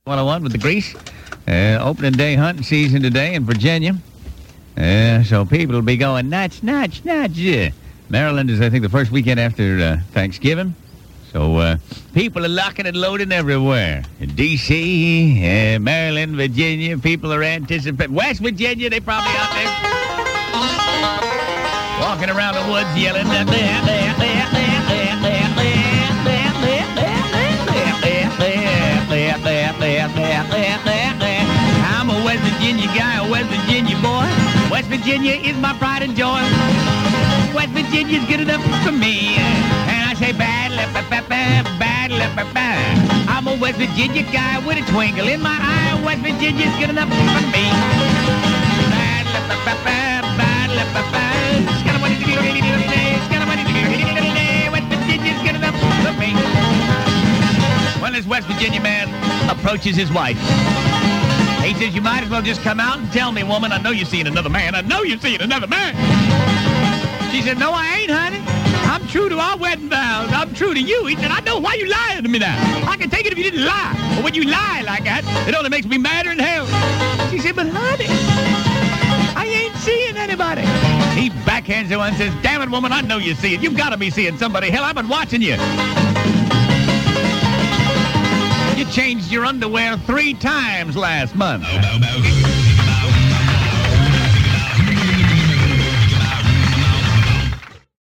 101 with the grease. Opening day hunting season today in Virginia. So people will be going nuts, nuts, nuts. Maryland is, I think, the first weekend after Thanksgiving. So people are locking and loading everywhere. In D.C., Maryland, Virginia, people are anticipating. West Virginia, they probably out there walking around the woods yelling. I'm a West Virginia guy, a West Virginia boy. West Virginia is my pride and joy. West Virginia's good enough for me. And I say bad. I'm a West Virginia guy with a twinkle in my eye. West Virginia's good enough for me. West Virginia's good enough for me. When this West Virginia man approaches his wife, he says, you might as well just come out and tell me, woman, I know you're seeing another man. I know you're seeing another man. She said, no, I ain't, honey. I'm true to our wedding vows. I'm true to you. He said, I know why you lying to me now. I can take it if you didn't lie. But when you lie like that, it only makes me madder than hell. She said, but honey, I ain't seeing anybody. He backhands her and says, damn it, woman, I know you're seeing. You've got to be seeing somebody. Hell, I've been watching you. You changed your underwear 3 times last month.